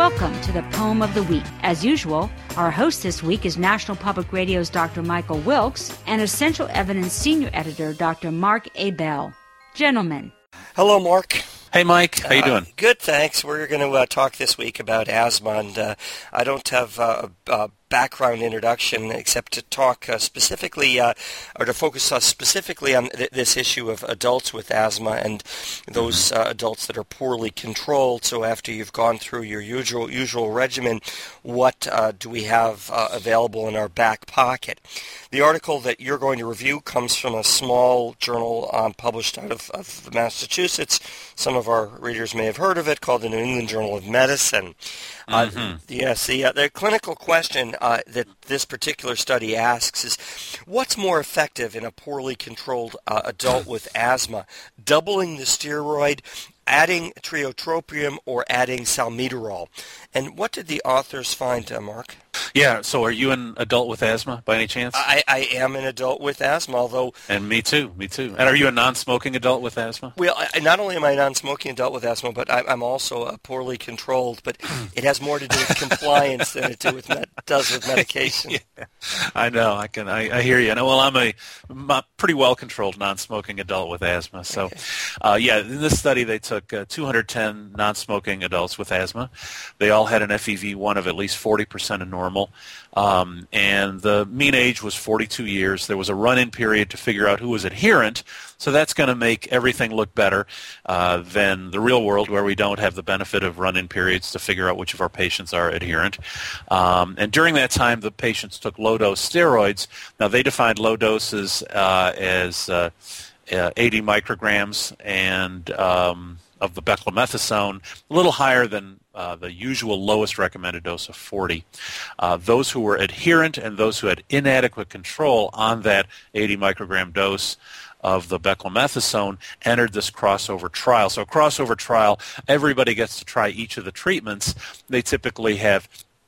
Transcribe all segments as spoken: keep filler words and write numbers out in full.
Welcome to the Poem of the Week. As usual, our host this week is National Public Radio's Doctor Michael Wilkes and Essential Evidence Senior Editor Doctor Mark Abell. Gentlemen. Hello, Mark. Hey, Mike. How you doing? Uh, good, thanks. We're going to uh, talk this week about asthma, and uh, I don't have uh, a, a background introduction except to talk uh, specifically, uh, or to focus uh, specifically on th- this issue of adults with asthma and those uh, adults that are poorly controlled. So after you've gone through your usual usual regimen, what uh, do we have uh, available in our back pocket? The article that you're going to review comes from a small journal um, published out of, of Massachusetts. Some of our readers may have heard of it, called the New England Journal of Medicine. Uh, mm-hmm. Yes, the, uh, the clinical question uh, that this particular study asks is, what's more effective in a poorly controlled uh, adult with asthma, doubling the steroid, adding tiotropium, or adding salmeterol? And what did the authors find, uh, Mark? Yeah, so are you an adult with asthma by any chance? I, I am an adult with asthma, although... And me too, me too. And are you a non-smoking adult with asthma? Well, I, not only am I a non-smoking adult with asthma, but I, I'm also uh, poorly controlled. But it has more to do with compliance than it do with med- does with medication. Yeah, I know, I can. I, I hear you. And, well, I'm a, I'm a pretty well-controlled non-smoking adult with asthma. So, okay. uh, yeah, in this study they took uh, two hundred ten non-smoking adults with asthma. They all had an F E V one of at least forty percent of normal. Um, and the mean age was forty-two years. There was a run-in period to figure out who was adherent, so that's going to make everything look better uh, than the real world where we don't have the benefit of run-in periods to figure out which of our patients are adherent. Um, and during that time, the patients took low-dose steroids. Now, they defined low doses uh, as uh, uh, eighty micrograms and um, of the beclomethasone, a little higher than Uh, the usual lowest recommended dose of forty. Uh, those who were adherent and those who had inadequate control on that eighty microgram dose of the beclomethasone entered this crossover trial. So a crossover trial, everybody gets to try each of the treatments. They typically have,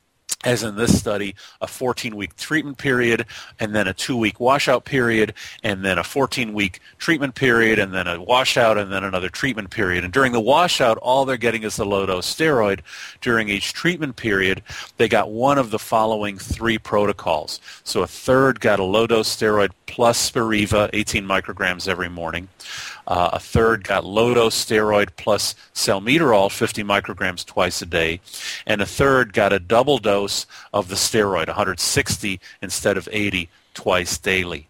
as in this study, a fourteen-week treatment period, and then a two-week washout period, and then a fourteen-week treatment period, and then a washout, and then another treatment period. And during the washout, all they're getting is the low-dose steroid. During each treatment period, they got one of the following three protocols. So a third got a low-dose steroid plus Spiriva, eighteen micrograms every morning. Uh, a third got low-dose steroid plus salmeterol, fifty micrograms twice a day. And a third got a double dose of the steroid, one hundred sixty instead of eighty, twice daily.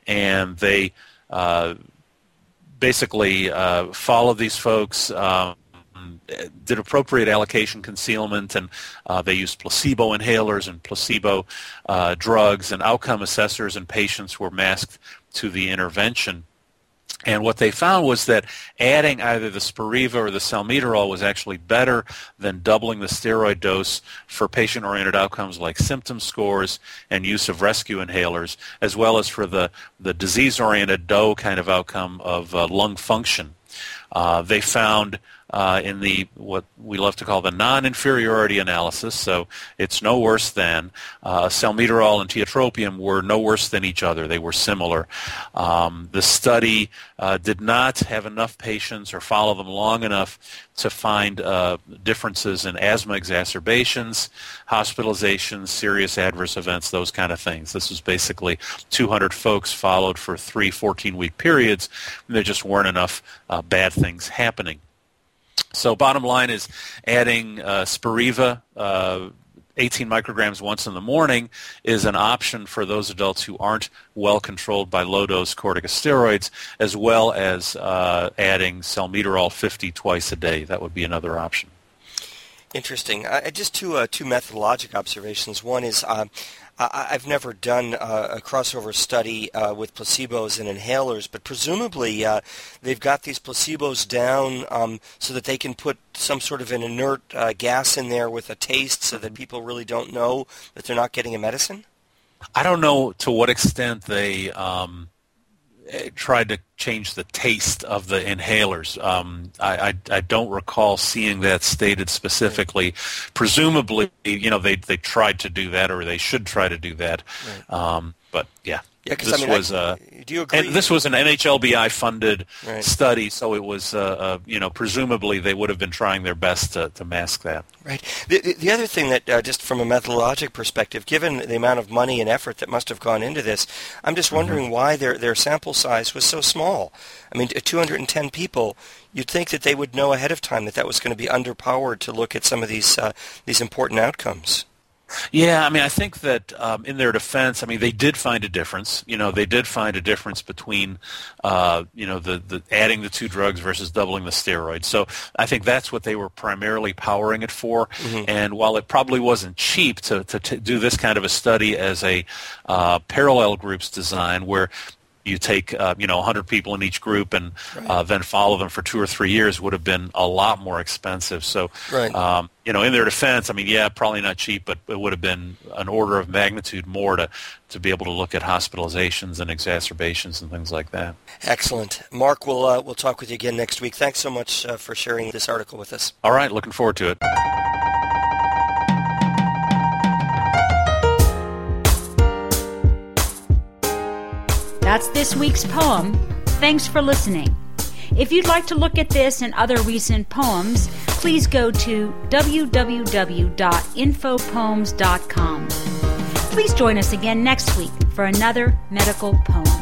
And they uh, basically uh, followed these folks, um, did appropriate allocation concealment, and uh, they used placebo inhalers and placebo uh, drugs, and outcome assessors and patients were masked to the intervention. And what they found was that adding either the Spiriva or the salmeterol was actually better than doubling the steroid dose for patient-oriented outcomes like symptom scores and use of rescue inhalers, as well as for the, the disease-oriented D O kind of outcome of uh, lung function. Uh, they found uh, in the what we love to call the non-inferiority analysis, so it's no worse than, uh, salmeterol and tiotropium were no worse than each other. They were similar. Um, the study uh, did not have enough patients or follow them long enough to find uh, differences in asthma exacerbations, hospitalizations, serious adverse events, those kind of things. This was basically two hundred folks followed for three fourteen-week periods, and there just weren't enough uh, bad things happening. So bottom line is adding uh, Spiriva, uh, eighteen micrograms once in the morning, is an option for those adults who aren't well controlled by low-dose corticosteroids, as well as uh, adding salmeterol fifty twice a day. That would be another option. Interesting. Uh, just two uh, two methodologic observations. One is uh, I, I've never done uh, a crossover study uh, with placebos and inhalers, but presumably uh, they've got these placebos down um, so that they can put some sort of an inert uh, gas in there with a taste so that people really don't know that they're not getting a medicine? I don't know to what extent they um, tried to change the taste of the inhalers. Um, I, I, I don't recall seeing that stated specifically. Right. Presumably, you know, they they tried to do that, or they should try to do that. Right. Um, But yeah, yeah this I mean, was I, uh, do you agree? And this was an N H L B I funded right. study, so it was uh, uh, you know presumably they would have been trying their best to, to mask that. Right. The, the, the other thing that uh, just from a methodologic perspective, given the amount of money and effort that must have gone into this, I'm just wondering mm-hmm. why their their sample size was so small. I mean, two hundred ten people. You'd think that they would know ahead of time that that was going to be underpowered to look at some of these uh, these important outcomes. Yeah, I mean, I think that um, in their defense, I mean, they did find a difference. You know, they did find a difference between, uh, you know, the, the adding the two drugs versus doubling the steroids. So I think that's what they were primarily powering it for. Mm-hmm. And while it probably wasn't cheap to, to, to do this kind of a study as a uh, parallel groups design where you take, uh, you know, one hundred people in each group and right. uh, then follow them for two or three years would have been a lot more expensive. So, right. um, you know, in their defense, I mean, yeah, probably not cheap, but it would have been an order of magnitude more to, to be able to look at hospitalizations and exacerbations and things like that. Excellent. Mark, we'll, uh, we'll talk with you again next week. Thanks so much uh, for sharing this article with us. All right, looking forward to it. That's this week's poem. Thanks for listening. If you'd like to look at this and other recent poems, please go to w w w dot info poems dot com. Please join us again next week for another medical poem.